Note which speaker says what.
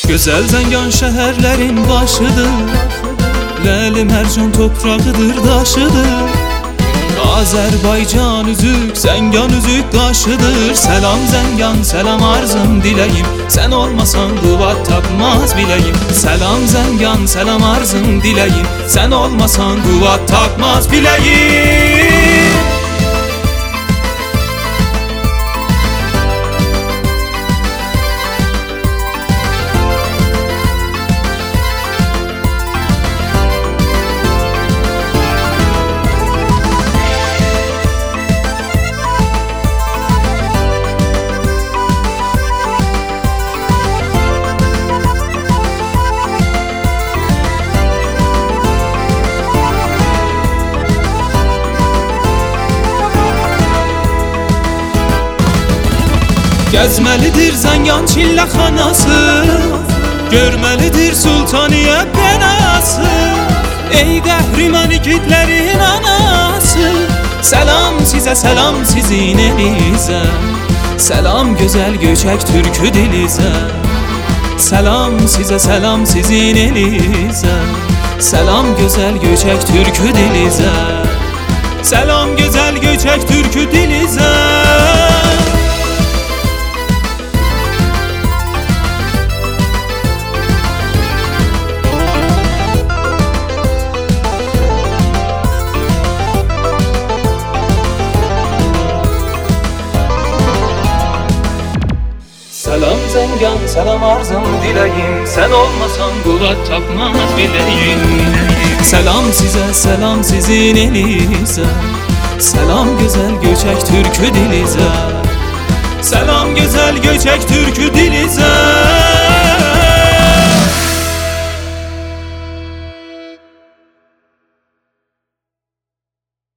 Speaker 1: Gözəl Zəngan şəhərlərin başıdır, Ləli Mərcan toprağıdır, daşıdır. Azərbaycan üzük, Zəngan üzük daşıdır. Səlam Zəngan, səlam arzım diləyim, sən olmasan qüvvət tapmaz biləyim. Səlam Zəngan, səlam arzım diləyim, sən olmasan qüvvət tapmaz biləyim. Gəzməlidir Zəngan çilləxanası, görməlidir Sultaniyə bənası. Ey qəhrəman igidlərin anası, səlam sizə, səlam sizin elizə. Səlam gözəl göçək türkü dilizə. Səlam sizə, səlam sizin elizə. Səlam gözəl göçək türkü dilizə. Səlam gözəl göçək türkü dilizə. Səlam Zəngan, səlam arzım diləyim, sən olmasan qüvvət tapmaz biləyim. Səlam sizə, səlam sizin elizə. Səlam gözəl göçək türkü dilizə. Səlam gözəl göçək türkü dilizə.